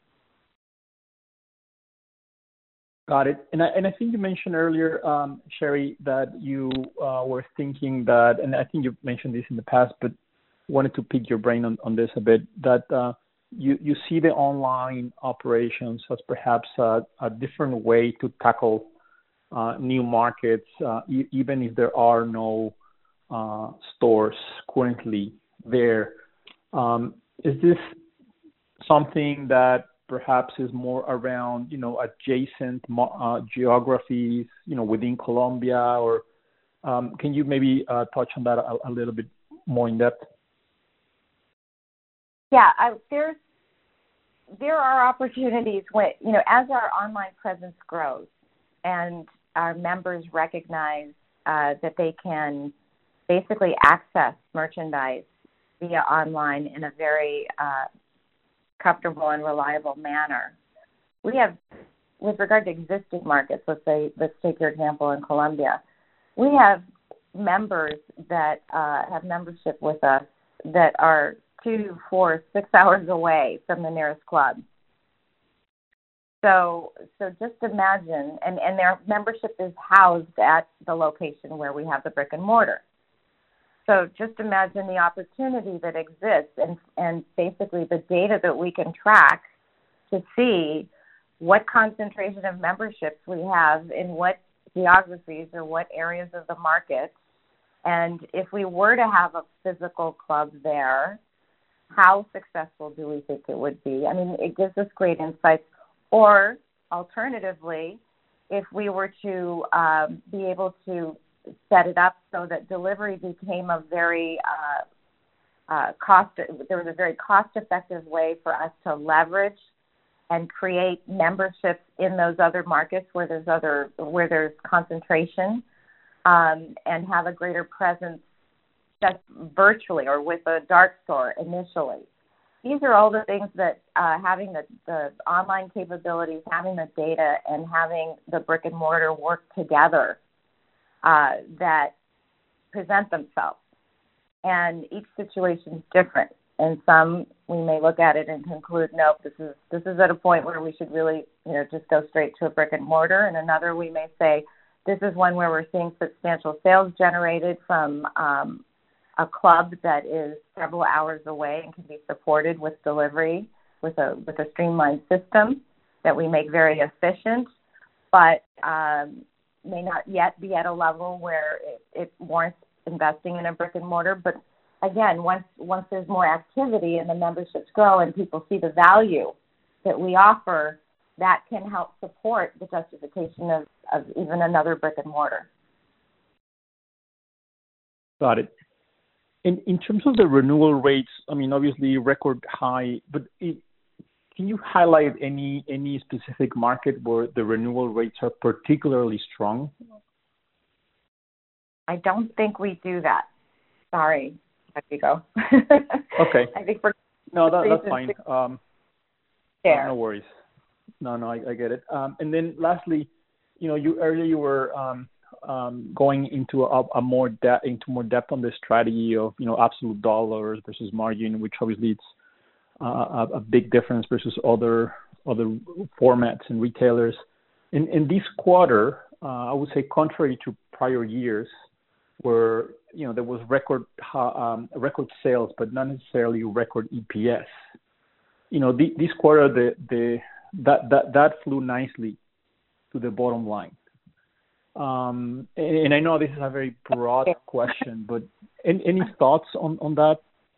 Got it. And I, and I think you mentioned earlier, um, Sherry, that you uh, were thinking that, and I think you've mentioned this in the past, but wanted to pick your brain on, on this a bit, that uh, you, you see the online operations as perhaps a, a different way to tackle uh, new markets, uh, e- even if there are no uh, stores currently there. Um, is this something that perhaps is more around, you know, adjacent uh, geographies, you know, within Colombia, or um, can you maybe uh, touch on that a, a little bit more in depth? Yeah, I, there's there are opportunities when, you know, as our online presence grows and our members recognize uh, that they can basically access merchandise via online in a very uh, comfortable and reliable manner. We have, with regard to existing markets, let's say, let's take your example in Colombia, we have members that uh, have membership with us that are two, four, six hours away from the nearest club. So, so just imagine, and, and their membership is housed at the location where we have the brick and mortar. So just imagine the opportunity that exists and, and basically the data that we can track to see what concentration of memberships we have in what geographies or what areas of the market. And if we were to have a physical club there, how successful do we think it would be? I mean, it gives us great insights. Or alternatively, if we were to um, be able to set it up so that delivery became a very uh, uh, cost, there was a very cost-effective way for us to leverage and create memberships in those other markets where there's other where there's concentration, um, and have a greater presence just virtually or with a dark store initially. These are all the things that uh, having the, the online capabilities, having the data, and having the brick and mortar work together uh, that present themselves. And each situation is different. And some we may look at it and conclude, nope, this is this is at a point where we should really, you know, just go straight to a brick and mortar. And another we may say, this is one where we're seeing substantial sales generated from um, a club that is several hours away and can be supported with delivery with a with a streamlined system that we make very efficient, but um, may not yet be at a level where it, it warrants investing in a brick and mortar. But again, once once there's more activity and the memberships grow and people see the value that we offer, that can help support the justification of, of even another brick and mortar. Got it. In in terms of the renewal rates, I mean, obviously record high, but it, can you highlight any any specific market where the renewal rates are particularly strong? I don't think we do that. Sorry, there you go. Okay. I think we're no, that, that's fine. Um, there. No worries. No, no, I, I get it. Um, and then lastly, you know, you earlier you were um, um, going into a, a more de- into more depth on the strategy of, you know, absolute dollars versus margin, which obviously it's uh, a, a big difference versus other other formats and retailers. In in this quarter, uh, I would say contrary to prior years, where, you know, there was record um, record sales, but not necessarily record E P S. You know, the, this quarter the the that that that flew nicely to the bottom line. Um, and, and I know this is a very broad question, but any, any thoughts on, on that?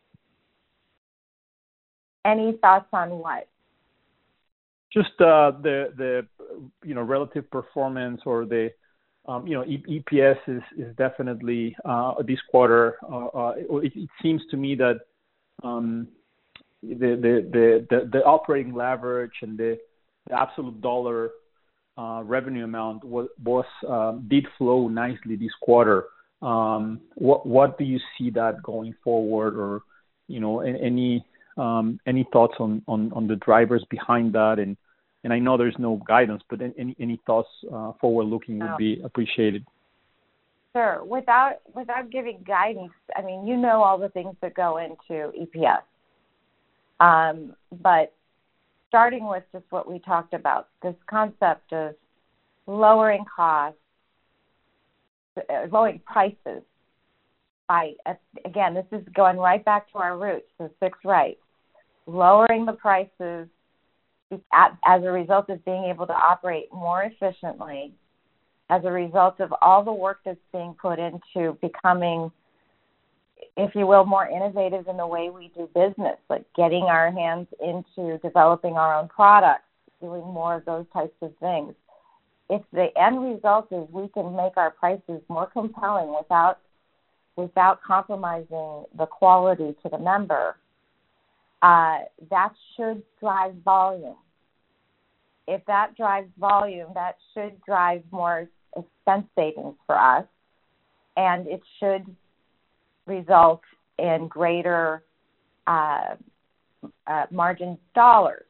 Any thoughts on what? Just uh, the the you know relative performance or the um, you know E P S is is definitely uh, this quarter. Uh, uh, it, it seems to me that um, the, the the the the operating leverage and the, the absolute dollar uh, revenue amount was, was um, did flow nicely this quarter. Um, what what do you see that going forward, or you know any um, any thoughts on, on, on the drivers behind that? And and I know there's no guidance, but any any thoughts uh, forward looking would be appreciated. Sure. Without without giving guidance, I mean, you know all the things that go into E P S. Um, but starting with just what we talked about, this concept of lowering costs, uh, lowering prices. By uh, again, this is going right back to our roots, the six rights. Lowering the prices at, as a result of being able to operate more efficiently, as a result of all the work that's being put into becoming, if you will, more innovative in the way we do business, like getting our hands into developing our own products, doing more of those types of things. If the end result is we can make our prices more compelling without without compromising the quality to the member, uh, that should drive volume. If that drives volume, that should drive more expense savings for us, and it should result in greater uh, uh, margin dollars.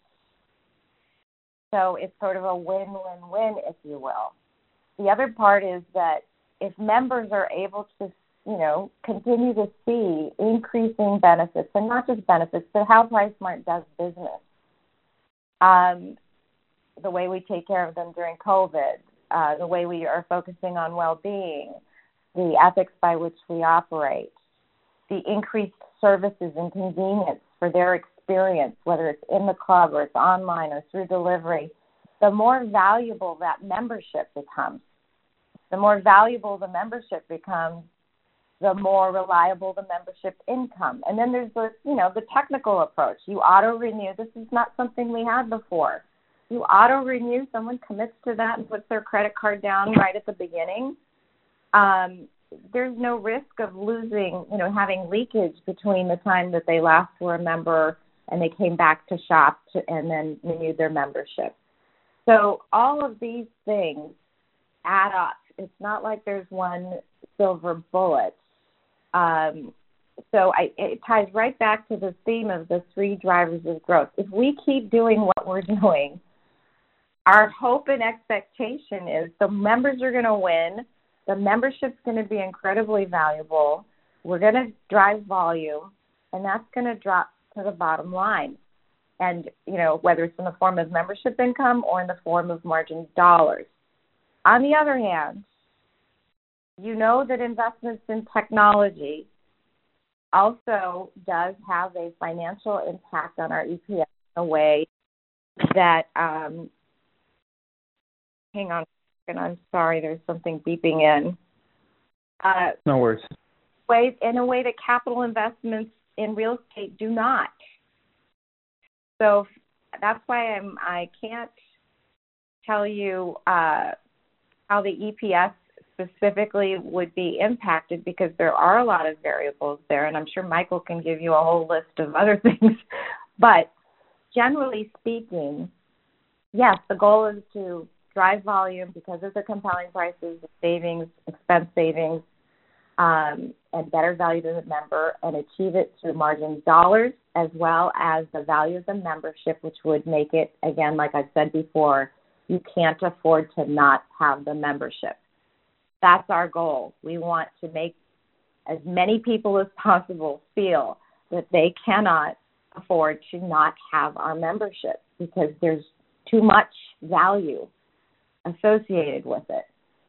So it's sort of a win-win-win, if you will. The other part is that if members are able to, you know, continue to see increasing benefits, and not just benefits, but how PriceSmart does business, um, the way we take care of them during COVID, uh, the way we are focusing on well-being, the ethics by which we operate, the increased services and convenience for their experience, whether it's in the club or it's online or through delivery, the more valuable that membership becomes. The more valuable the membership becomes, the more reliable the membership income. And then there's the, you know, the technical approach. You auto-renew. This is not something we had before. You auto-renew. Someone commits to that and puts their credit card down right at the beginning. Um, there's no risk of losing, you know, having leakage between the time that they last were a member and they came back to shop to, and then renewed their membership. So all of these things add up. It's not like there's one silver bullet. Um, so I, it ties right back to the theme of the three drivers of growth. If we keep doing what we're doing, our hope and expectation is the members are going to win, the membership's going to be incredibly valuable, we're going to drive volume, and that's going to drop to the bottom line. And, you know, whether it's in the form of membership income or in the form of margin dollars. On the other hand, you know that investments in technology also does have a financial impact on our E P S in a way that, um, hang on a second, I'm sorry, there's something beeping in. Uh, no worries. Way, in a way that capital investments in real estate do not. So that's why I'm, I can't tell you uh, how the E P S specifically would be impacted because there are a lot of variables there, and I'm sure Michael can give you a whole list of other things. But generally speaking, yes, the goal is to drive volume because of the compelling prices, the savings, expense savings, um, and better value to the member, and achieve it through margin dollars as well as the value of the membership, which would make it, again, like I said before, you can't afford to not have the membership. That's our goal. We want to make as many people as possible feel that they cannot afford to not have our membership because there's too much value associated with it.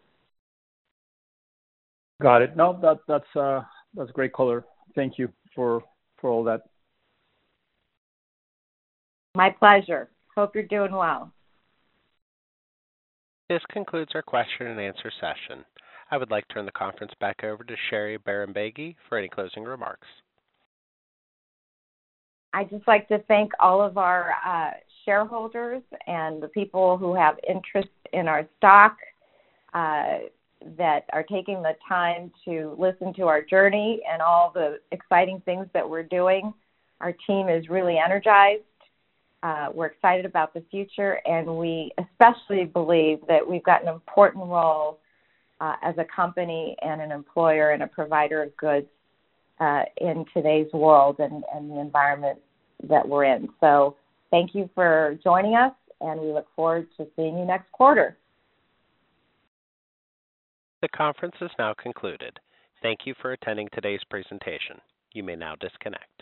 Got it. No, that that's uh that's great color. Thank you for for all that. My pleasure. Hope you're doing well. This concludes our question and answer session. I would like to turn the conference back over to Sherry Bahrambeygui for any closing remarks. I'd just like to thank all of our uh, shareholders and the people who have interest in our stock uh, that are taking the time to listen to our journey and all the exciting things that we're doing. Our team is really energized. Uh, we're excited about the future, and we especially believe that we've got an important role uh, as a company and an employer and a provider of goods uh, in today's world and, and the environment that we're in. So thank you for joining us, and we look forward to seeing you next quarter. The conference is now concluded. Thank you for attending today's presentation. You may now disconnect.